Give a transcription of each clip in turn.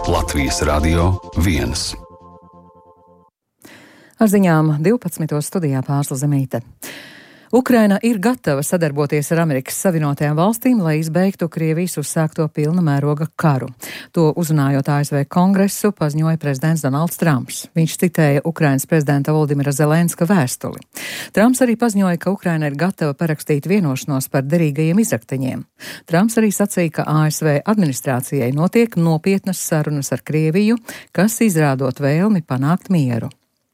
Latvijas Radio 1. Ar ziņām 12. studijā Pārsla Zemīte. Ukraina ir gatava sadarboties ar Amerikas Savienotajām valstīm, lai izbeigtu Krievijas uzsākto pilna mēroga karu. To uzrunājot ASV Kongresu, paziņoja prezidents Donalds Trumps. Viņš citēja Ukrainas prezidenta Volodimira Zelenska vēstuli. Trumps arī paziņoja, ka Ukraina ir gatava parakstīt vienošanos par derīgajiem izrakteņiem. Trumps arī sacīja, ka ASV administrācijai notiek nopietnas sarunas ar Krieviju, kas izrādot vēlmi panākt mieru.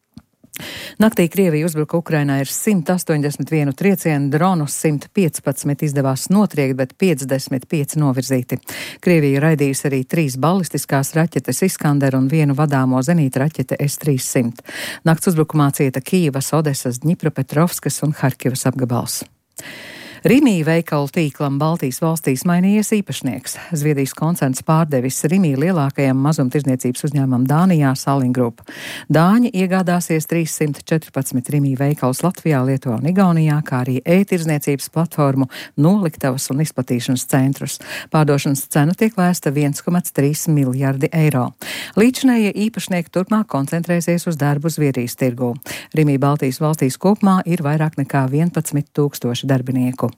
Naktī Krievija uzbruka Ukrainai ar 181 triecienu, dronus 115 izdevās notriekt, bet 55 novirzīti. Krievija raidījusi arī 3 balistiskās raķetes Iskander un 1 vadāmo zenīta raķete S-300. Nakts uzbrukumā cieta Kijivas, Odesas, Dņipropetrovskas un Harkivas apgabals. Rimī veikalu tīklam Baltijas valstīs mainījies īpašnieks. Zviedrijas koncerns pārdevis Rimī lielākajam mazumtirdzniecības uzņēmumam Dānijā Salling Group. Dāņi iegādāsies 314 Rimī veikalus Latvijā, Lietuvā un Igaunijā, kā arī e-tirdzniecības platformu, noliktavas un izplatīšanas centrus. Pārdošanas cena tiek lēsta 1,3 miljardi eiro. Līdzinējie īpašnieki turpmāk koncentrēsies uz darbu Zviedrijas tirgū. Rimī Baltijas valstīs kopumā ir vairāk nekā 11 000 darbinieku.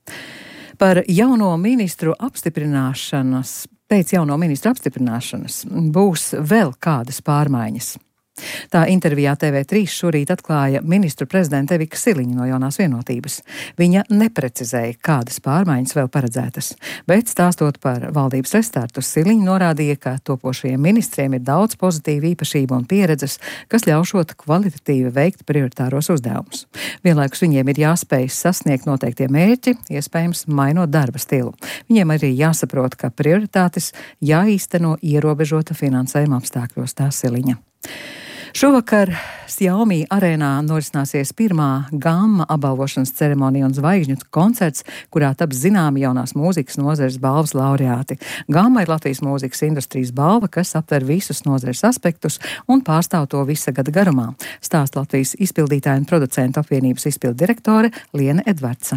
Par jauno ministru apstiprināšanas, pēc jauno ministru apstiprināšanas būs vēl kādas pārmaiņas. Tā intervijā TV3 šorīt atklāja ministru prezidenta Evika Siliņa no Jaunās vienotības. Viņa neprecizēja, kādas pārmaiņas vēl paredzētas, bet stāstot par valdības restartu, Siliņa norādīja, ka topošajiem ministriem ir daudz pozitīvu īpašību un pieredzes, kas ļaušot kvalitatīvi veikt prioritāros uzdevumus. Vienlaikus viņiem ir jāspēj sasniegt noteiktie mērķi, iespējams mainot darba stilu. Viņiem arī jāsaprot, ka prioritātes jāīsteno ierobežota finansējuma apstākļos, tā Siliņa. Šovakar Xiaomi arēnā norisināsies pirmā Gamma apbalvošanas ceremonija un zvaigžņu koncerts, kurā taps zināmi jaunās mūzikas nozares balvas laureāti. Gamma ir Latvijas mūzikas industrijas balva, kas aptver visus nozares aspektus un pārstāv to visa gada garumā. Stāsta Latvijas izpildītāju un producentu apvienības izpilddirektore Liene Edvardsa.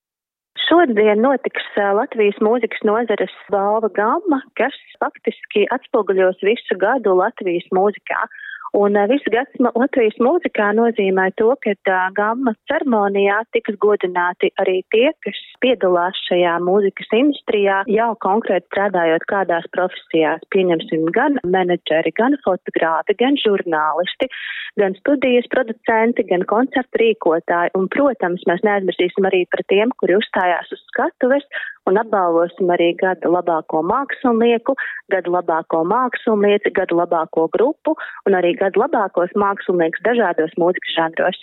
Šodien notiks Latvijas mūzikas nozares balva Gamma, kas faktiski atspoguļos visu gadu Latvijas mūzikā. Un visu gadu Latvijas mūzikā nozīmē to, ka Gamma ceremonijā tiks godināti arī tie, kas piedalās šajā mūzikas industrijā, jau konkrēti strādājot kādās profesijās. Pieņemsim gan menedžeri, gan fotogrāfi, gan žurnālisti, gan studijas producenti, gan koncertu rīkotāji. Un, protams, mēs neaizmirsīsim arī par tiem, kuri uzstājās uz skatuves, un apbalvosim arī gada labāko mākslinieku, gada labāko mākslinieci, gada labāko grupu un arī gada labākos māksliniekus dažādos mūzikas žanros.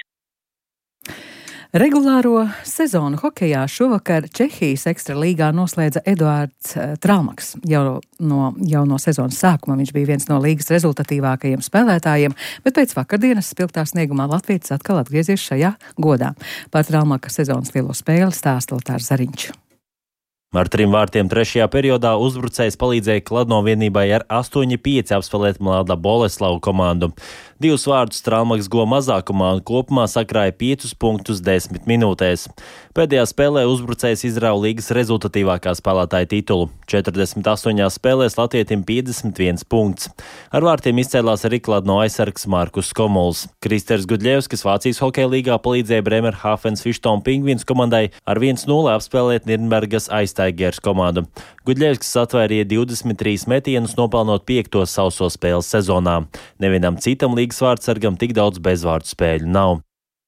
Regulāro sezonu hokejā šovakar Čehijas ekstralīgā noslēdza Eduards Tralmaks. Jau no sezonas sākuma viņš bija viens no līgas rezultatīvākajiem spēlētājiem, bet pēc vakardienas spilgtā sniegumā latvietis atkal atgriezies šajā godā. Par Tralmaka sezonas lielo spēli stāsta Lotārs Zariņš. Ar 3 vārtiem 3. periodā uzbrucējs palīdzēja Kladno vienībai ar 8-5 apspēlēt Mlāda Boleslavu komandu. 2 vārtus Tralmaks guva mazākumā un kopumā sakrāja 5 punktus 10 minūtēs. Pēdējā spēlē uzbrucējs izrāva līgas rezultatīvākā spēlētāja titulu. 48 spēlēs latvietim 51 punkts. Ar vārtiem izcēlās arī Kladno aizsargs Markus Komuls. Kristers Gudļevskis Vācijas hokeja līgā palīdzēja Bremerhāfens Fištona Pingvīns komandai ar 1-0 apspēlēt Nirnbergas Aiztaigers komandu. Gudļevskis atvērīja 23 metienus, nopelnot 5. sauso spēles sezonā. Nevienam citam līgas vārdsargam tik daudz bezvārdu spēļu nav.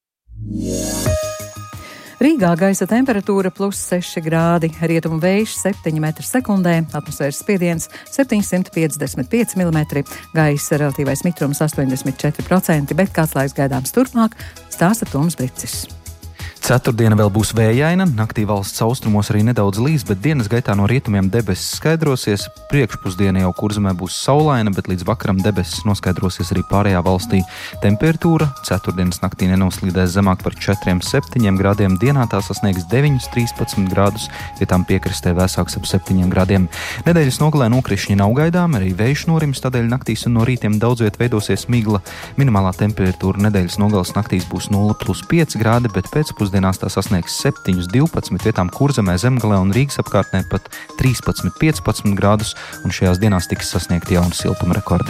Rīgā gaisa temperatūra +6 grādi, rietumu vējš 7 m/sekundē, atmosfēras spiediens 755 mm, gaisa relatīvais mitrums 84%, bet kāds laiks gaidāms turpmāk, stāsta Toms Bricis. Ceturtdiena vēl būs vējaina, naktī valsts austrumos arī nedaudz līs, bet dienas gaitā no rietumiem debesis skaidrosies. Priekšpusdiena jau Kurzemē būs saulaina, bet līdz vakaram debesis noskaidrosies arī pārējā valstī. Temperatūra ceturtdienas naktī nenoslīdēs zemāk par 4-7 grādiem, dienā tā sasniegs 9-13 grādus, vietām piekrastē vēsāks ap 7 grādiem. Nedēļas nogalē nokrišņi nav gaidām, arī vējš norims, tādēļ naktīs un no rītiem daudz viet veidosies migla. Minimālā temperatūra nedēļas nogales naktīs būs 0+5 grādi, bet pēcpusdienā pēcpusdienās tā sasniegs 7-12, vietām Kurzemē, Zemgalē un Rīgas apkārtnē pat 13-15 grādus, un šajās dienās tiks sasniegti jauni siltuma rekordi.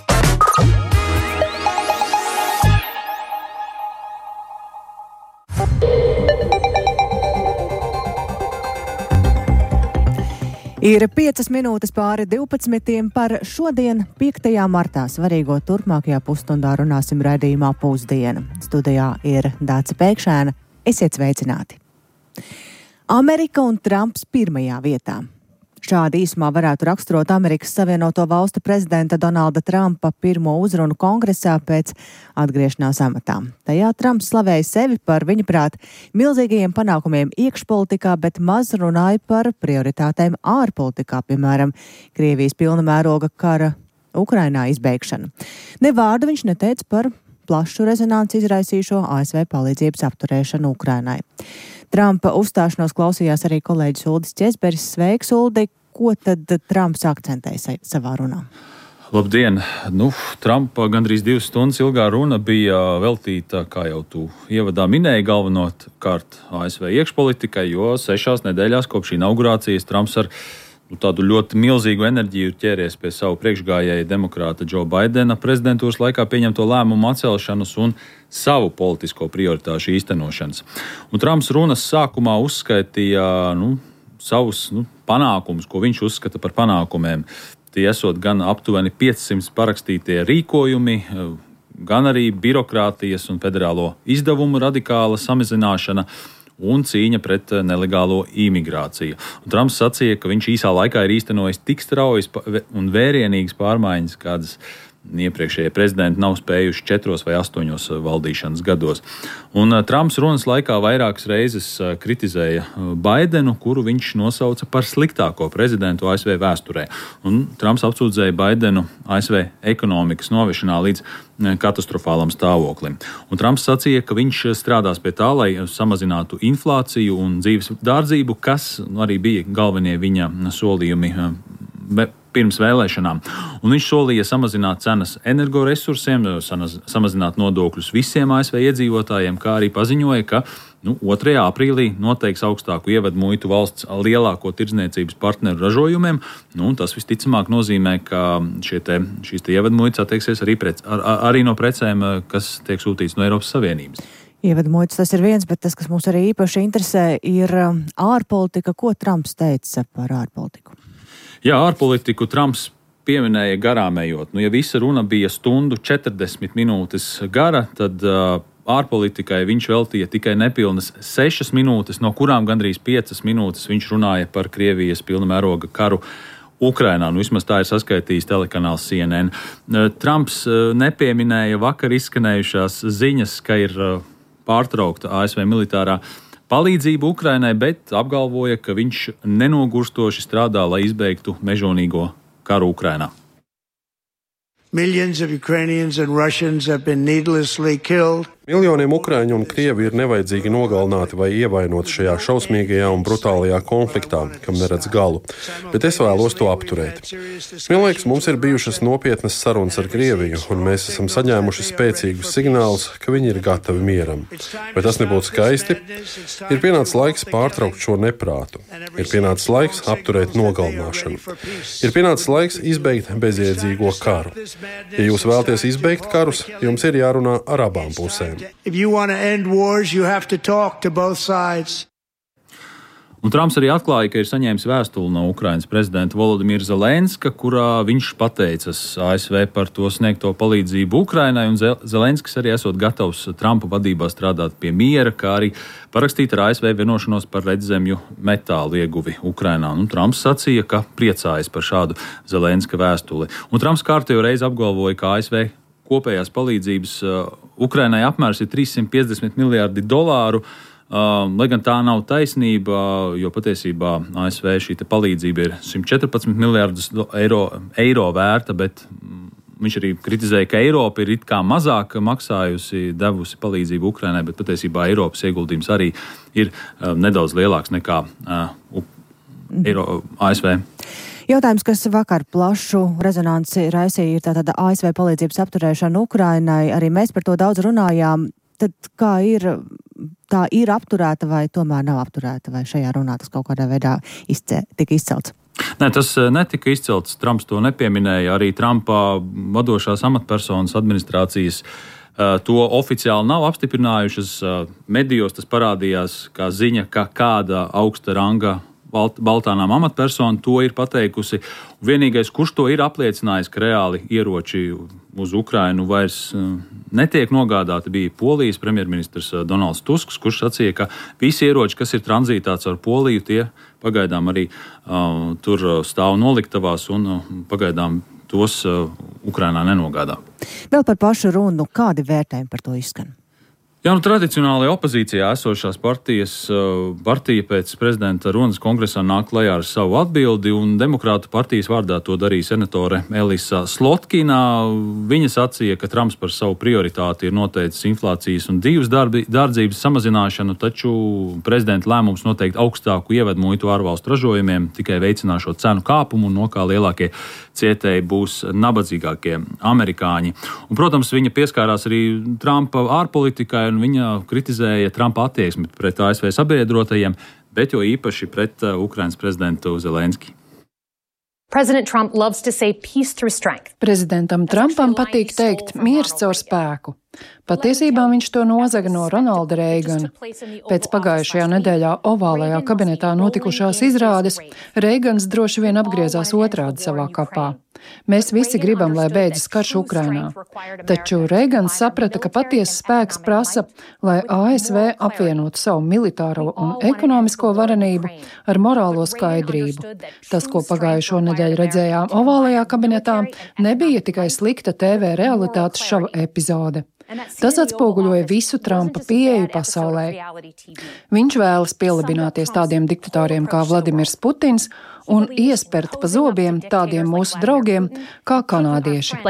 Ir 5 minūtes pāri 12 par šodien, 5. martā, svarīgo turpmākajā pusstundā runāsim raidījumā Pusdiena. Studijā ir Dāca Pēkšēna. Esiet sveicināti! Amerika un Trumps pirmajā vietā. Šādi īsumā varētu raksturot Amerikas Savienoto Valstu prezidenta Donalda Trumpa pirmo uzrunu kongresā pēc atgriešanās amatā. Tajā Trumps slavēja sevi par viņa prāt milzīgajiem panākumiem iekšpolitikā, bet maz runāja par prioritātēm ārpolitikā, piemēram, Krievijas pilna mēroga kara Ukrainā izbeigšanu. Ne vārdu viņš neteica par plašu rezonanci izraisīšo ASV palīdzības apturēšanu Ukrainai. Trumpa uzstāšanos klausījās arī kolēģis Uldis Ķesberis. Sveiks, Uldi! Ko tad Trumps akcentēja savā runā? Labdien! Trumpa gandrīz 2 stundas ilgā runa bija veltīta, kā jau tu ievadā minēji, galvenokārt ASV iekšpolitikai, jo 6 nedēļās kopš inaugurācijas Trumps ar tādu ļoti milzīgu enerģiju ķēries pie savu priekšgājēja demokrāta Joe Bidena prezidentūras laikā pieņemto lēmumu atcelšanas un savu politisko prioritāšu īstenošanas. Un Trumps runas sākumā uzskaitīja savus panākumus, ko viņš uzskata par panākumiem. Tie esot gan aptuveni 500 parakstītie rīkojumi, gan arī birokrātijas un federālo izdevumu radikāla samazināšana un cīņa pret nelegālo imigrāciju. Un Trumps sacīja, ka viņš īsā laikā ir īstenojis tik straujas un vērienīgas pārmaiņas, kādas iepriekšējie prezidenti nav spējuši 4 vai 8 valdīšanas gados. Un Trumps runas laikā vairākas reizes kritizēja Baidenu, kuru viņš nosauca par sliktāko prezidentu ASV vēsturē. Un Trumps apsūdzēja Baidenu ASV ekonomikas novešanā līdz katastrofālam stāvoklim. Un Trumps sacīja, ka viņš strādās pie tā, lai samazinātu inflāciju un dzīves dārdzību, kas arī bija galvenie viņa solījumi pirms vēlēšanām. Un viņš solīja samazināt cenas energoresursiem, samazināt nodokļus visiem ASV iedzīvotājiem, kā arī paziņoja, ka 2. aprīlī noteiks augstāku ievadu muitu valsts lielāko tirdzniecības partneru ražojumiem. Tas visticamāk nozīmē, ka šīs ievadu muitas attieksies arī no precēm, kas tiek sūtīts no Eiropas Savienības. Ievadu muitas tas ir viens, bet tas, kas mūs arī īpaši interesē, ir ārpolitika. Ko Trumps teica par ārpolitiku? Jā, ārpolitiku Trumps pieminēja garām ejot. Ja visa runa bija 1:40 minūtes gara, tad ārpolitikai viņš veltīja tikai nepilnas 6 minūtes, no kurām gandrīz 5 minūtes viņš runāja par Krievijas pilna mēroga karu Ukrainā. Vismaz tā ir saskaitījis telekanāls CNN. Trumps nepieminēja vakar izskanējušās ziņas, ka ir pārtraukta ASV militārā palīdzību Ukrainai, bet apgalvoja, ka viņš nenogurstoši strādā, lai izbeigtu mežonīgo karu Ukrainā. Millions of Ukrainians and Russians have been needlessly killed. Miljoniem ukrāņu un krievi ir nevajadzīgi nogalināti vai ievainoti šajā šausmīgajā un brutālajā konfliktā, kam neredz galu, bet es vēlos to apturēt. Vienlaikus mums ir bijušas nopietnas sarunas ar Krieviju, un mēs esam saņēmuši spēcīgus signālus, ka viņi ir gatavi mieram. Vai tas nebūtu skaisti? Ir pienācis laiks pārtraukt šo neprātu. Ir pienācis laiks apturēt nogalināšanu. Ir pienācis laiks izbeigt bezjēdzīgo karu. Ja jūs vēlaties izbeigt karus, jums ir jārunā ar abām pusēm. If you want to end wars, you have to talk to both sides. Un Trumps arī atklāja, ka ir saņēmis vēstuli no Ukrainas prezidenta Volodimira Zelenska, kurā viņš pateicas ASV par to sniegto palīdzību Ukrainai, un Zelenskis arī esot gatavs Trumpa vadībā strādāt pie miera, kā arī parakstīt ar ASV vienošanos par redzemju metālu ieguvi Ukrainā. Un Trumps sacīja, ka priecājas par šādu Zelenska vēstuli. Un Trumps kārtējo reizi apgalvoja, ka ASV kopējās palīdzības Ukrainai apmērs ir $350 miljardi, lai gan tā nav taisnība, jo patiesībā ASV šī palīdzība ir 114 miljardus eiro vērta, bet viņš arī kritizēja, ka Eiropa ir it kā mazāk maksājusi, devusi palīdzību Ukrainai, bet patiesībā Eiropas ieguldījums arī ir nedaudz lielāks nekā ASV. Jautājums, kas vakar plašu rezonanci raisīja, ir tātad ASV palīdzības apturēšana Ukrainai. Arī mēs par to daudz runājām. Tad kā ir tā ir apturēta vai tomēr nav apturēta, vai šajā runā tas kaut kādā veidā tika izcelts? Nē, tas netika izcelts. Trumps to nepieminēja. Arī Trumpa vadošās amatpersonas administrācijas to oficiāli nav apstiprinājušas. Medijos tas parādījās kā ziņa, ka kāda augsta ranga Baltānām amatpersona to ir pateikusi. Vienīgais, kurš to ir apliecinājis, ka reāli ieroči uz Ukrainu vairs netiek nogādāti, bija Polijas premjerministrs Donalds Tusks, kurš sacīja, ka visi ieroči, kas ir tranzītā caur Poliju, tie pagaidām arī tur stāv noliktavās un pagaidām tos Ukrainā nenogādā. Vēl par pašu runu, kādi vērtējumi par to izskan? Jā, tradicionālajā opozīcijā esošās partija pēc prezidenta runas kongresā nāk klajā ar savu atbildi, un Demokrātu partijas vārdā to darīja senatore Elisa Slotkina. Viņa sacīja, ka Trumps par savu prioritāti ir noteicis inflācijas un dzīves dārdzības samazināšanu, taču prezidenta lēmums noteikt augstāku ievedu muitu ārvalstu ražojumiem tikai veicināšot cenu kāpumu, un no kā lielākie cietēji būs nabadzīgākie amerikāņi. Un, protams, viņa pieskārās arī Trumpa ārpolitikai, un viņa kritizēja Trumpa attieksmi pret ASV sabiedrotajiem, bet jo īpaši pret Ukrainas prezidentu Zelenski. Prezidentam Trumpam patīk teikt miers caur spēku. Patiesībā viņš to nozaga no Ronalda Reigana. Pēc pagājušajā nedēļā ovālajā kabinetā notikušās izrādes Reigans droši vien apgriezās otrādi savā kapā. Mēs visi gribam, lai beidzas karš Ukrainā. Taču Reigans saprata, ka patiesa spēks prasa, lai ASV apvienotu savu militāro un ekonomisko varenību ar morālo skaidrību. Tas, ko pagājušo nedēļu redzējām ovālajā kabinetā, nebija tikai slikta TV realitātes šova epizode. Tas atspoguļoja visu Trumpa pieeju pasaulē. Viņš vēlas pielabināties tādiem diktatoriem kā Vladimirs Putins un iespert pa zobiem tādiem mūsu draugiem kā kanādieši.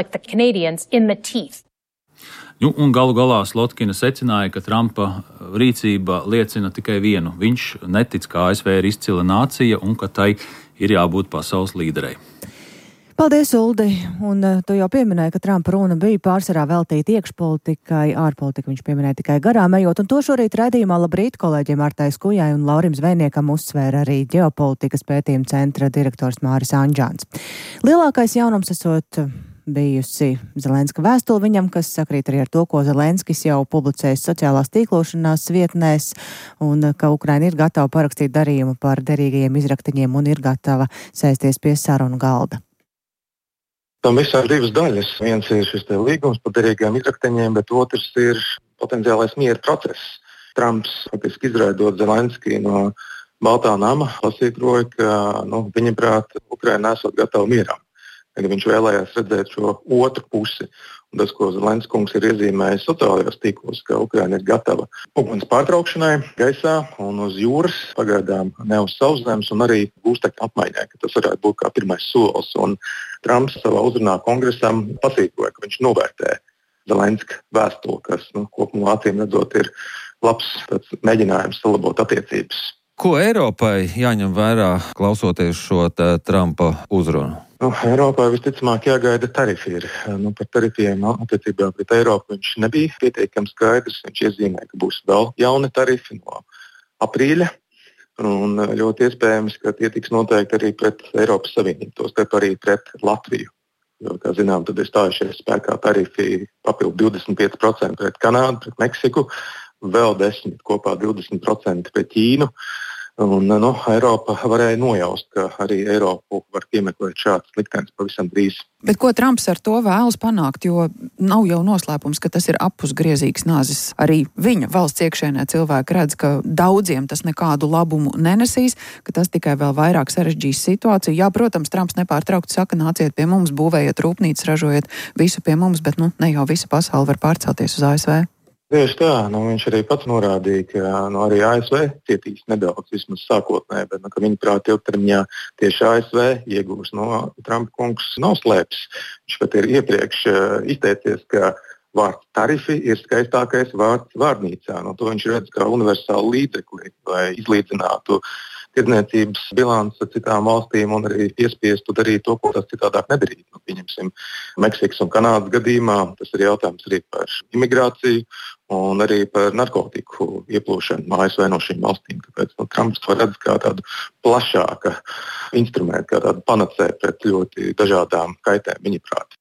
Un galu galā Slotkina secināja, ka Trumpa rīcība liecina tikai vienu. Viņš netic, ka ASV ir izcila nācija un ka tai ir jābūt pasaules līderei. Paldies, Uldi, un tu jau pieminēji, ka Trumpa runa bija pārsvarā veltīta iekšpolitikai, ārpolitika viņš pieminēja tikai garām ejot, un to šorīt raidījumā Labrīt kolēģiem Artai Skujai un Laurim Zvejniekam uzsvēra arī ģeopolitikas pētījuma centra direktors Māris Anģāns. Lielākais jaunums esot bijusi Zelenska vēstule viņam, kas sakrīt arī ar to, ko Zelenskis jau publicējis sociālās tīklošanās vietnēs, un ka Ukraina ir gatava parakstīt darījumu par derīgajiem izraktiņiem un ir gatava sēsties pie sarunu galda. Tam visam divas daļas. Viens ir šis līgums par derīgiem izrakteņiem, bet otrs ir potenciālais miera process. Trumps, faktiski izraidot Zelenski no Baltā nama, pasītroja, ka viņa prāt Ukraina nesot gatava mieram. Viņš vēlējās redzēt šo otru pusi. Un tas, ko Zelenskungs ir iezīmējis sociālajos tīklos, ka Ukraina ir gatava uguns pārtraukšanai gaisā un uz jūras, pagaidām ne uz sauszemes, un arī gūstekņu apmaiņai, ka tas varētu būt kā pirmais solis. Un Trumps savā uzrunā kongresam pasītroja, ka viņš novērtē Zelenska vēstuli, kas kopumā acīm redzot ir labs mēģinājums salabot attiecības. Ko Eiropai jāņem vērā, klausoties šo Trumpa uzrunu? Eiropai visticamāk jāgaida tarifi. Par tarifiem attiecībā pret Eiropu viņš nebija pietiekami skaidrs. Viņš iezīmēja, ka būs vēl jauni tarifi no aprīļa. Un ļoti iespējams, ka tie tiks noteikti arī pret Eiropas Savienību, tostarp arī pret Latviju. Jo, kā zinām, tad ir stājušies spēkā tarifi papildu 25% pret Kanādu, pret Meksiku, vēl 10% kopā 20% pret Ķīnu. Un Eiropa varēja nojaust, ka arī Eiropu var piemeklēt šāds liktenis pavisam drīz. Bet ko Trumps ar to vēlas panākt, jo nav jau noslēpums, ka tas ir apusgriezīgs nāzis. Arī viņa valsts iekšēnē cilvēki redz, ka daudziem tas nekādu labumu nenesīs, ka tas tikai vēl vairāk sarežģīs situāciju. Jā, protams, Trumps nepārtraukti saka, nāciet pie mums, būvējiet rūpnīcas, ražojiet visu pie mums, bet ne jau visa pasaule var pārcelties uz ASV. Tieši tā, viņš arī pats norādīja, ka arī ASV cietīs nedaudz, vismaz sākotnē, bet ka viņa prāt ilgtermiņā tieši ASV iegūs. Trumpa kungs nav slēpis. Viņš pat ir iepriekš izteicies, ka vārds tarifi ir skaistākais vārds vārnīcā. To viņš redz kā universālu līdzekli, lai izlīdzinātu tirdzniecības bilanci ar citām valstīm un arī piespiestu darīt to, ko tas citādāk nedarīt. Pieņemsim, Meksikas un Kanādas gadījumā tas ir jautājums arī par imigrāciju un arī par narkotiku ieplūšanu ASV no šīm valstīm. Tāpēc Trumps to redz kā tādu plašāku instrumentu, kā tādu panacēju pret ļoti dažādām kaitēm viņa prātā.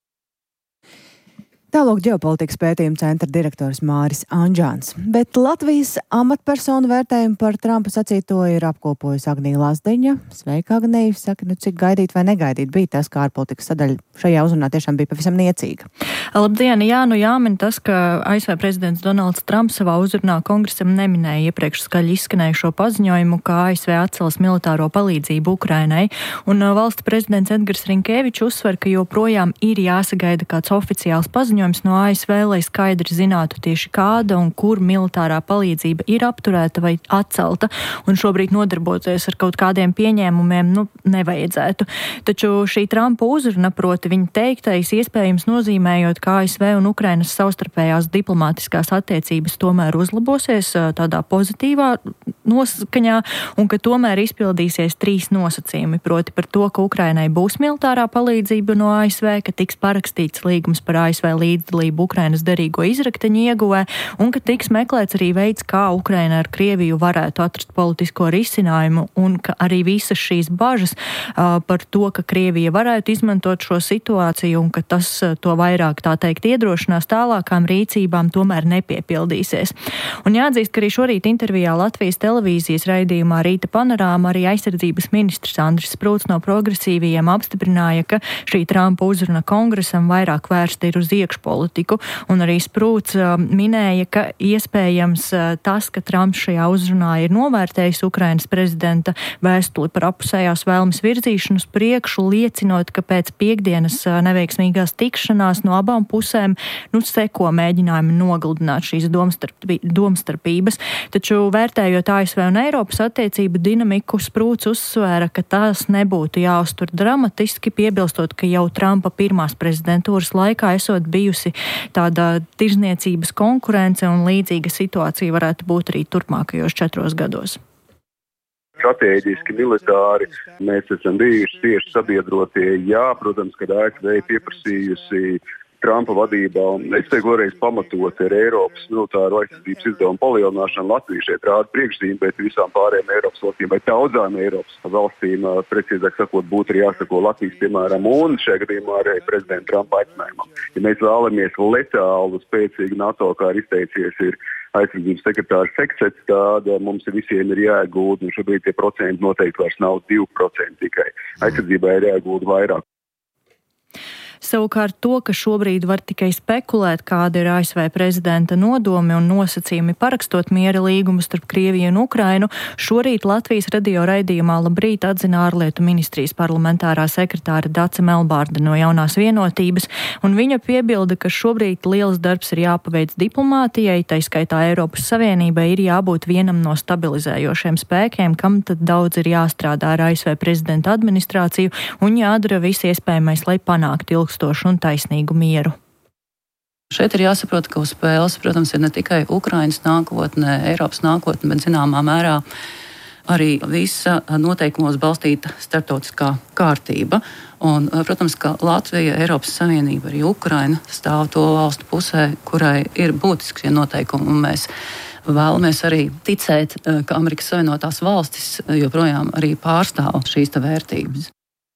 Tālāk ģeopolitikas pētījuma centra direktors Māris Anžāns. Bet Latvijas amatpersonu vērtējumu par Trumpa sacīto ir apkopojusi Agnija Lazdiņa. Sveika, Agnija. Saka, cik gaidīt vai negaidīt bija tas, ka ārpolitikas sadaļa šajā uzrunā tiešām bija pavisam niecīga. Labdien, jāmin tas, ka ASV prezidents Donalds Trumps savā uzrunā kongresam neminēja iepriekš skaļi izskanējušo paziņojumu, ka ASV atcels militāro palīdzību Ukrainai. Un valsts prezidents Edgars Rinkevičs uzsver, ka joprojām ir jāsagaida kāds oficiāls paziņojums no ASV, lai skaidri zinātu tieši kāda un kur militārā palīdzība ir apturēta vai atcelta, un šobrīd nodarboties ar kaut kādiem pieņēmumiem nevajadzētu. Taču šī Trumpa uzruna, proti viņa teiktais, iespējams nozīmējot, ka ASV un Ukrainas savstarpējās diplomātiskās attiecības tomēr uzlabosies tādā pozitīvā noskaņā, un ka tomēr izpildīsies 3 nosacījumi, proti par to, ka Ukrainai būs militārā palīdzība no ASV, ka tiks parakstīts līgums par ASV līdzdalību Ukrainas derīgo izrakteņu ieguvē, un ka tiks meklēts arī veids, kā Ukraina ar Krieviju varētu atrast politisko risinājumu, un ka arī visas šīs bažas par to, ka Krievija varētu izmantot šo situāciju, un ka tas to vairāk, tā teikt, iedrošinās tālākām rīcībām, tomēr nepiepildīsies. Un jāatzīst, ka arī šorīt intervijā Latvijas televīzijas raidījumā Rīta panorāma arī aizsardzības ministrs Andris Sprūts no progresīvajiem apstiprināja, ka šī Trumpa uzruna kongresam vairāk vērsta ir uz iekšpolitiku, un arī Sprūts minēja, ka iespējams tas, ka Trumps šajā uzrunā ir novērtējis Ukrainas prezidenta vēstuli par apusējās vēlmes virzīšanu uz priekšu, liecinot, ka pēc piektdienas neveiksmīgās tikšanās no abām pusēm seko mēģinājumi nogaldināt šīs domstarpības. Taču vērtējot ASV un Eiropas attiecību dinamiku, Sprūts uzsvēra, ka tās nebūtu jāuztur dramatiski, piebilstot, ka jau Trumpa pirmās prezidentūras laikā esot bijusi tāda tirzniecības konkurence, un līdzīga situācija varētu būt arī turpmākajos 4 gados. Stratēģiski, militāri mēs esam bijuši tieši sabiedrotie. Jā, protams, kad ASV pieprasījusi Trumpa vadībā, un es teiktu vēlreiz pamatot ar Eiropas militāro aizsardzības izdevumu palielināšanu. Latvija šeit rāda priekšzīmi, bet visām pārējām Eiropas valstīm vai daudzām Eiropas valstīm, precīzāk sakot, būtu arī jāsako Latvijas, piemēram, un šajā gadījumā arī prezidenta Trumpa aicinājumam. Ja mēs vēlamies letālu, spēcīgu NATO, kā ir izteicies, ir aizsardzības sekretārs Seksets, tad mums visiem ir jāiegūda, un šobrīd tie procenti noteikti vairs nav 2% tikai. Aizsardzībai ir jāiegūda vairāk. Savukārt to, ka šobrīd var tikai spekulēt, kāda ir ASV prezidenta nodomi un nosacījumi parakstot miera līgumu starp Krieviju un Ukrainu, šorīt Latvijas radio raidījumā Labrīt atzina ārlietu ministrijas parlamentārā sekretāra Dace Melbārde no Jaunās vienotības, un viņa piebilda, ka šobrīd liels darbs ir jāpaveic diplomātijai, tai skaitā Eiropas Savienībai ir jābūt vienam no stabilizējošiem spēkiem, kam tad daudz ir jāstrādā ar ASV prezidenta administrāciju un jādara viss iespējamais, lai panāktu ilgstošu un taisnīgu mieru. Šeit ir jāsaprot, ka uz spēles, protams, ir ne tikai Ukrainas nākotne, Eiropas nākotne, bet zināmā mērā arī visa noteikumos balstīta starptautiskā kārtība. Un, protams, ka Latvija, Eiropas Savienība, arī Ukraina stāv to valstu pusē, kurai ir būtiskie noteikumi, un mēs vēlamies arī ticēt, ka Amerikas Savienotās valstis joprojām arī pārstāv šīs vērtības.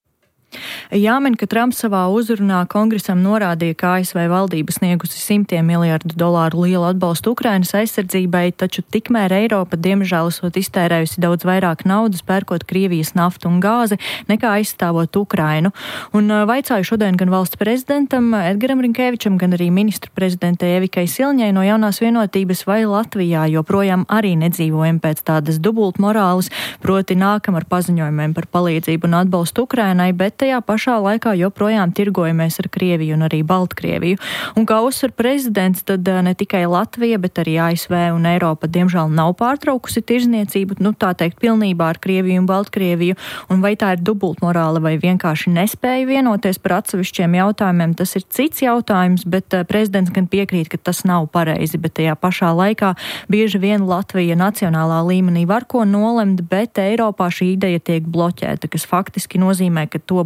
Jāmin, ka Trumps savā uzrunā kongresam norādīja, ka ASV valdība sniegusi $100 miljardu lielu atbalstu Ukrainas aizsardzībai, taču tikmēr Eiropa diemžēl esot iztērējusi daudz vairāk naudas, pērkot Krievijas naftu un gāzi, nekā aizstāvot Ukrainu. Un vaicāju šodien gan valsts prezidentam Edgaram Rinkevičam, gan arī ministru prezidentei Evikai Silņai no Jaunās vienotības, vai Latvijā joprojām arī nedzīvojam pēc tādas dubultmorāles, proti nākam ar paziņojumiem par palīdzību un atbalstu Ukrainai, bet tajā pašā laikā joprojām tirgojamies ar Krieviju un arī Baltkrieviju. Un kā uzsver prezidents, tad ne tikai Latvija, bet arī ASV un Eiropa diemžēl nav pārtraukusi tirzniecību, tā teikt, pilnībā ar Krieviju un Baltkrieviju. Un vai tā ir dubultmorāle vai vienkārši nespēja vienoties par atsevišķiem jautājumiem, tas ir cits jautājums, bet prezidents gan piekrīt, ka tas nav pareizi, bet tajā pašā laikā bieži vien Latvija nacionālā līmenī var ko nolemt, bet Eiropā šī ideja tiek bloķēta, kas faktiski nozīmē, ka to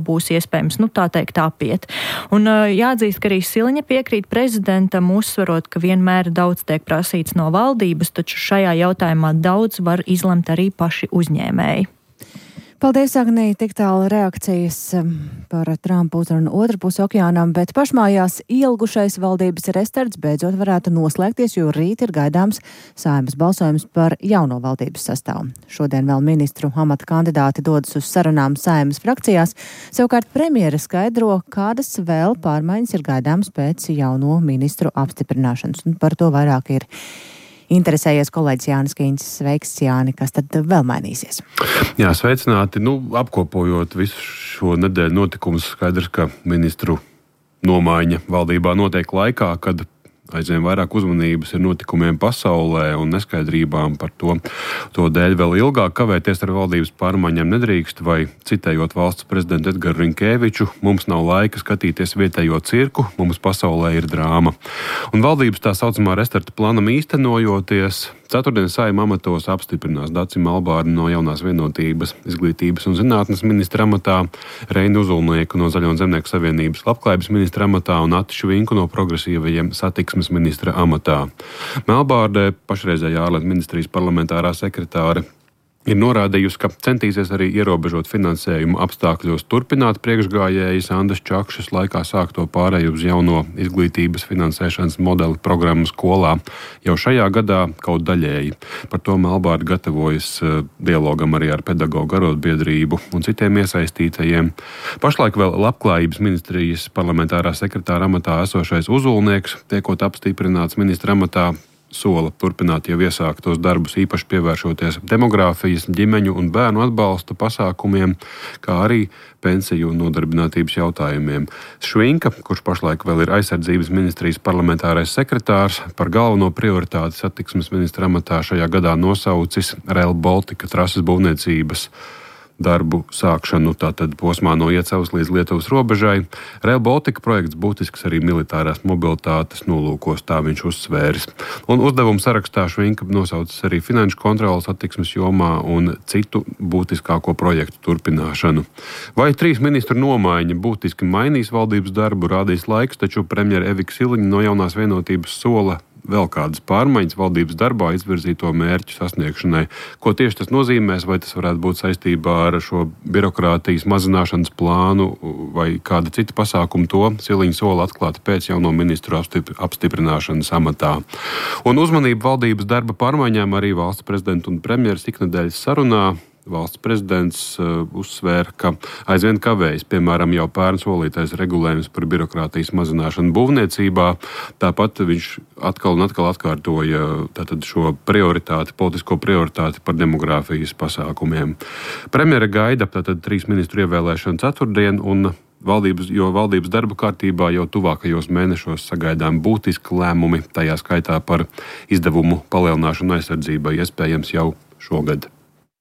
būs iespējams, tā teikt, apiet. Un jāatzīst, ka arī Siliņa piekrīt prezidentam, uzsverot, ka vienmēr daudz tiek prasīts no valdības, taču šajā jautājumā daudz var izlemt arī paši uzņēmēji. Paldies, Agnija, tik tālu reakcijas par Trumpa uzrunu otru pusi okeānam, bet pašmājās ilgušais valdības restarts beidzot varētu noslēgties, jo rīt ir gaidāms Saeimas balsojums par jauno valdības sastāvu. Šodien vēl ministru amata kandidāti dodas uz sarunām Saeimas frakcijās, savukārt premjera skaidro, kādas vēl pārmaiņas ir gaidāmas pēc jauno ministru apstiprināšanas, un par to vairāk ir interesējies kolēģis Jānis Kīņš. Sveiks, Jāni, kas tad vēl mainīsies? Jā, sveicināti. Apkopojot visu šo nedēļu notikumus, skaidrs, ka ministru nomaiņa valdībā notiek laikā, kad aizvien vairāk uzmanības ir notikumiem pasaulē un neskaidrībām par to. To dēļ vēl ilgāk kavēties ar valdības pārmaiņām nedrīkst, vai, citējot valsts prezidentu Edgaru Rinkēviču, mums nav laika skatīties vietējo cirku, mums pasaulē ir drāma. Un valdības tā saucamā restarta planam īstenojoties, ceturtdien Saeima amatos apstiprinās Daci Malbārdi no Jaunās vienotības, izglītības un zinātnes ministra amatā, Reinu Uzulnieku no Zaļo un Zemnieku savienības labklājības ministra amatā un Ati Švinku no progresīvajiem satiksmes ministra amatā. Melbārdē pašreizējā ārlietu ministrijas parlamentārā sekretāre ir norādījusi, ka centīsies arī ierobežot finansējumu apstākļos turpināt priekšgājējas Andas Čakšas laikā sākto pārēju uz jauno izglītības finansēšanas modeli programmu skolā jau šajā gadā kaut daļēji. Par to Melbārdi gatavojas dialogam arī ar pedagoģu arotbiedrību un citiem iesaistītajiem. Pašlaik vēl labklājības ministrijas parlamentārā sekretāra amatā esošais Uzulnieks, tiekot apstiprināts ministra amatā, sola turpināt jau iesāktos darbus, īpaši pievēršoties demogrāfijas, ģimeņu un bērnu atbalsta pasākumiem, kā arī pensiju un nodarbinātības jautājumiem. Švinka, kurš pašlaik vēl ir aizsardzības ministrijas parlamentārais sekretārs, par galveno prioritāti satiksmes ministra amatā šajā gadā nosaucis Rail Baltica trases būvniecības darbu sākšanu, tātad posmā no Iecavas līdz Lietuvas robežai. Rail Baltica projekts būtisks arī militārās mobilitātes nolūkos, tā viņš uzsvēris. Un uzdevumu sarakstā Švinka nosaucis arī finanšu kontrolas satiksmes jomā un citu būtiskāko projektu turpināšanu. Vai 3 ministru nomaiņa būtiski mainīs valdības darbu, rādīs laiks, taču premjera Evika Siliņa no Jaunās vienotības sola vēl kādas pārmaiņas valdības darbā izvirzīto mērķu sasniegšanai. Ko tieši tas nozīmēs, vai tas varētu būt saistībā ar šo birokrātijas mazināšanas plānu vai kāda cita pasākuma, to Siliņa sola atklāt pēc jauno ministru apstiprināšanas amatā. Un uzmanību valdības darba pārmaiņām arī valsts prezidents un premjeras iknedēļas sarunā. Valsts prezidents uzsvēra, ka aizvien kavējas, piemēram, jau pērn solītais regulējums par birokrātijas mazināšanu būvniecībā. Tāpat viņš atkal un atkal atkārtoja šo prioritāti, politisko prioritāti par demogrāfijas pasākumiem. Premjera gaida 3 ministru ievēlēšanu ceturtdien un valdības darba kārtībā jau tuvākajos mēnešos sagaidām būtiski lēmumi, tajā skaitā par izdevumu palielināšanu aizsardzībai, iespējams jau šogad.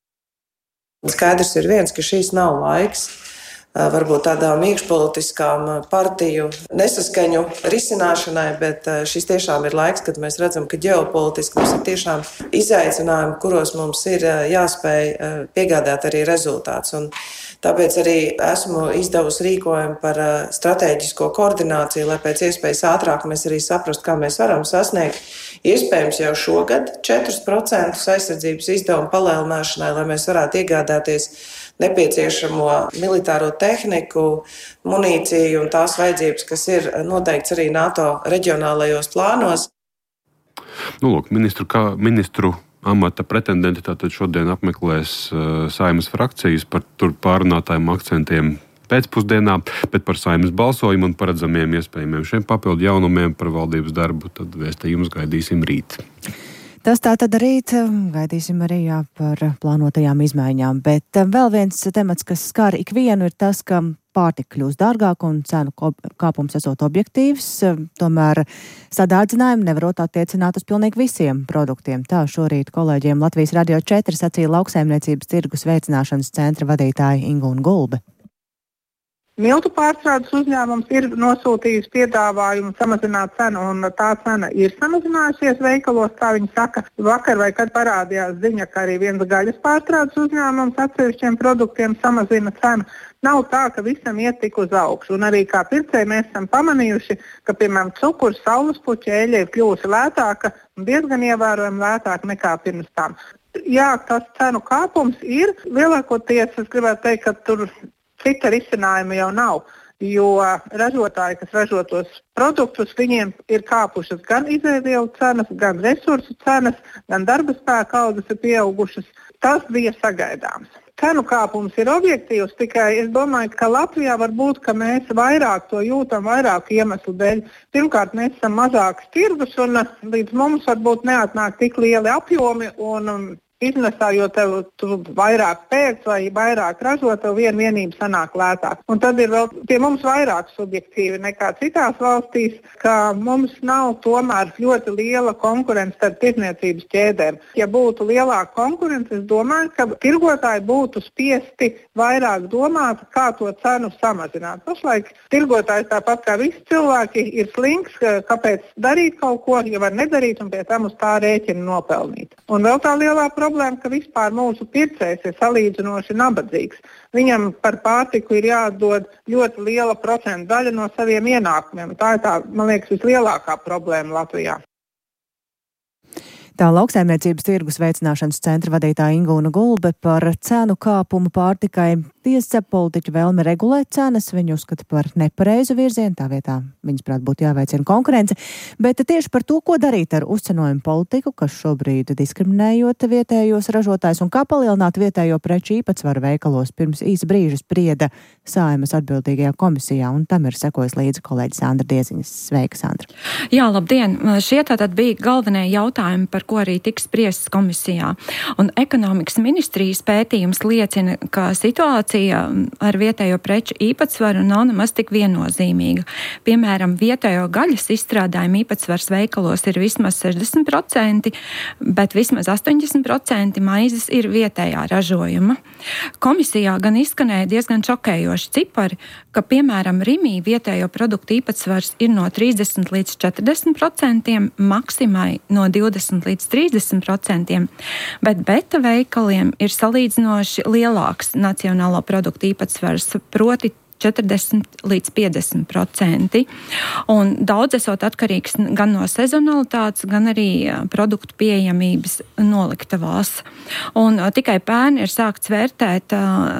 Skaidrs ir viens, ka šīs nav laiks varbūt tādām iekšpolitiskām partiju nesaskaņu risināšanai, bet šis tiešām ir laiks, kad mēs redzam, ka ģeopolitiski mums ir tiešām izaicinājumi, kuros mums ir jāspēj piegādāt arī rezultāts. Un tāpēc arī esmu izdevusi rīkojumu par stratēģisko koordināciju, lai pēc iespējas ātrāk mēs arī saprastu, kā mēs varam sasniegt iespējams jau šogad 4% aizsardzības izdevumu palielināšanai, lai mēs varētu iegādāties nepieciešamo militāro tehniku, munīciju un tās vajadzības, kas ir noteikts arī NATO reģionālajos plānos. Ministru amata pretendenti tātad šodien apmeklēs Saeimas frakcijas par tur pārunātājiem akcentiem pēcpusdienā, bet par Saeimas balsojumu un paredzamiem iespējamiem šiem papildu jaunumiem par valdības darbu tad vēstījumus gaidīsim rīt. Tas tā tad rīt gaidīsim arī par plānotajām izmaiņām, bet vēl viens temats, kas skar ikvienu, ir tas, ka pārtika kļūst dārgāk un cenu kāpums esot objektīvs, tomēr sadārdzinājumi nevarot attiecināt uz pilnīgi visiem produktiem. Tā šorīt kolēģiem Latvijas Radio 4 sacīja lauksaimniecības tirgus veicināšanas centra vadītāja Ingūna Gulbe. Miltu pārstrādes uzņēmums ir nosūtījis piedāvājumu samazināt cenu, un tā cena ir samazinājusies veikalos, kā viņi saka. Vakar vai kad parādījās ziņa, ka arī viens gaļas pārstrādes uzņēmums atsevišķiem produktiem samazina cenu. Nav tā, ka visam iet tik uz augšu. Un arī kā pircēji mēs esam pamanījuši, ka, piemēram, cukurs, saulespuķa eļļa ir kļuvusi lētāka un diezgan ievērojami lētāka nekā pirms tam. Jā, tas cenu kāpums ir. Lielākoties es gribētu teikt, ka tur cita risinājuma jau nav. Jo ražotāji, kas ražo tos produktus, viņiem ir kāpušas gan izēvielu cenas, gan resursu cenas, gan darba spēka algas ir pieaugušas. Tas bija sagaidāms. Cenu kāpums ir objektīvs, tikai es domāju, ka Latvijā varbūt, ka mēs vairāk to jūtam vairāku iemeslu dēļ. Pirmkārt, mēs esam mazāks tirgus un līdz mums varbūt neatnāk tik lieli apjomi un iznesā, jo tev tu vairāk pēc vai vairāk ražo, tev vienība sanāk lētāk. Un tad ir vēl pie mums vairāk subjektīvi nekā citās valstīs, ka mums nav tomēr ļoti liela konkurence starp tirdzniecības ķēdēm. Ja būtu lielāka konkurence, es domāju, ka tirgotāji būtu spiesti vairāk domāt, kā to cenu samazināt. Pašlaik tirgotājs tāpat kā visi cilvēki ir slinks, kāpēc darīt kaut ko, ja var nedarīt un pie tam uz tā rēķina nopelnīt. Un vēl tā lielā problēma, ka vispār mūsu pircējs ir salīdzinoši nabadzīgs. Viņam par pārtiku ir jādod ļoti liela procentu daļa no saviem ienākumiem. Tā ir tā, man liekas, vislielākā problēma Latvijā. Tā lauksaimniecības tirgus veicināšanas centra vadītāja Ingūna Gulbe par cenu kāpumu pārtikai. Tiesa politiķu vēlme regulēt cenas, viņi uzskata par nepareizu virzienu, tā vietā viņas prāt būtu jāveicina konkurence, bet tieši par to, ko darīt ar uzcenojumu politiku, kas šobrīd diskriminējot vietējos ražotājus un kā palielināt vietējo preču īpatsvaru veikalos, pirms īsa brīža sprieda Saeimas atbildīgajā komisijā, un tam ir sekojis līdzi kolēģis Sandra Dieziņas. Sveika, Sandra! Jā, labdien! Šie tātad bija galvenie jautājumi, par ko arī tiks spriests komisijā. Un ekonomikas ministrijas pētījums liecina, ka situācija ar vietējo preču īpatsvaru nav nemaz tik viennozīmīga. Piemēram, vietējo gaļas izstrādājumu īpatsvars veikalos ir vismaz 60%, bet vismaz 80% maizes ir vietējā ražojuma. Komisijā gan izskanēja diezgan šokējoši cipari, ka, piemēram, Rimī vietējo produktu īpatsvars ir no 30 līdz 40%, Maksimai no 20 līdz 30%, bet beta veikaliem ir salīdzinoši lielāks nacionālo produktu īpatsvars, proti 40 līdz 50%. Un daudz esot atkarīgs gan no sezonalitātes, gan arī produktu pieejamības noliktavās. Un tikai pērn ir sākts vērtēt,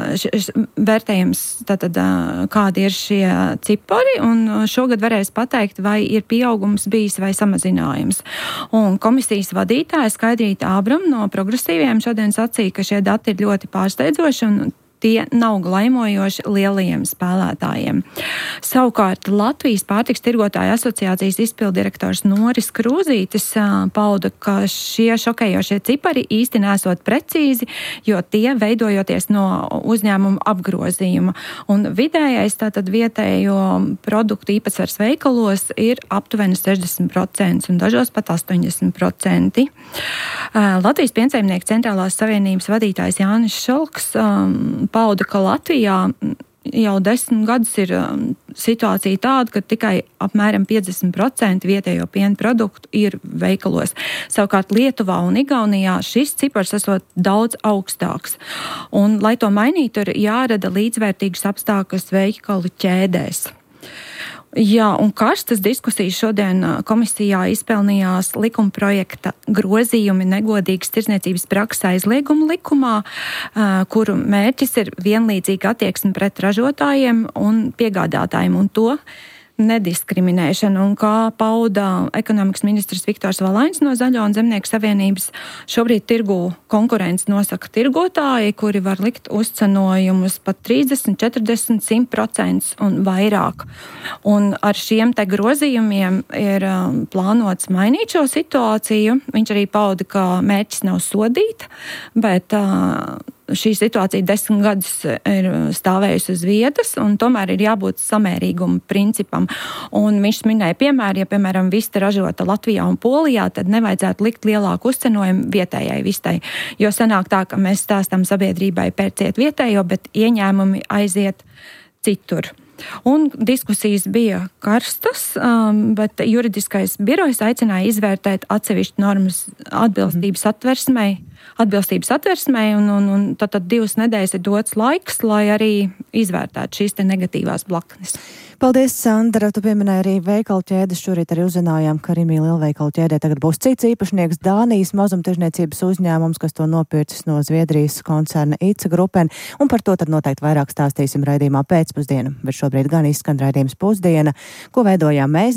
vērtējums tātad, kādi ir šie cipari, un šogad varēs pateikt, vai ir pieaugums bijis vai samazinājums. Un komisijas vadītāja Skaidrīta Ābram no progresīviem šodien sacīja, ka šie dati ir ļoti pārsteidzoši un tie nav glaimojoši lielajiem spēlētājiem. Savukārt Latvijas pārtiks tirgotāju asociācijas izpildirektors Noris Krūzītis pauda, ka šie šokējošie cipari īsti nesot precīzi, jo tie veidojoties no uzņēmuma apgrozījuma. Un vidējais tātad vietējo produktu īpatsvars veikalos ir aptuveni 60% un dažos pat 80%. Latvijas piensaimnieku centrālās savienības vadītājs Jānis Šalks pauda, ka Latvijā jau 10 gadus ir situācija tāda, ka tikai apmēram 50% vietējo piena produktu ir veikalos. Savukārt Lietuvā un Igaunijā šis cipars esot daudz augstāks. Un, lai to mainītu, ir jārada līdzvērtīgas apstākļus veikalu ķēdēs. Jā, un karstas diskusijas šodien komisijā izpelnījās likumprojekta grozījumi negodīgas tirdzniecības prakses aizlieguma likumā, kuru mērķis ir vienlīdzīga attieksme pret ražotājiem un piegādātājiem, un to nediskriminēšana, un kā pauda ekonomikas ministrs Viktors Valainis no Zaļo un Zemnieku savienības, šobrīd tirgu konkurences nosaka tirgotāji, kuri var likt uzcenojumus pat 30, 40, 100% un vairāk. Un ar šiem te grozījumiem ir plānots mainīt šo situāciju. Viņš arī pauda, ka mērķis nav sodīt, bet šī situācija 10 gadus ir stāvējusi uz vietas, un tomēr ir jābūt samērīguma principam. Un viņš minēja piemēru, ja, piemēram, vista ražota Latvijā un Polijā, tad nevajadzētu likt lielāku uzcenojumu vietējai vistai. Jo sanāk tā, ka mēs stāstam sabiedrībai pērciet vietējo, bet ieņēmumi aiziet citur. Un diskusijas bija karstas, bet juridiskais birojs aicināja izvērtēt atsevišķu normas atbilstības atversmei, un tad 2 nedēļas ir dots laiks, lai arī izvērtētu šīs te negatīvās blaknes. Paldies, Sandra. Tu pieminēji arī veikalu ķēdes. Šorīt arī uzzinājām, ka Rimi lielveikalu ķēdē tagad būs cits īpašnieks, Dānijas mazumtirdzniecības uzņēmums, kas to nopircis no Zviedrijas koncerna ICA Gruppen, un par to tad noteikti vairāk stāstīsim raidījumā pēcpusdienu, bet šobrīd gan izskan raidījums pusdiena, ko veidojām mēs.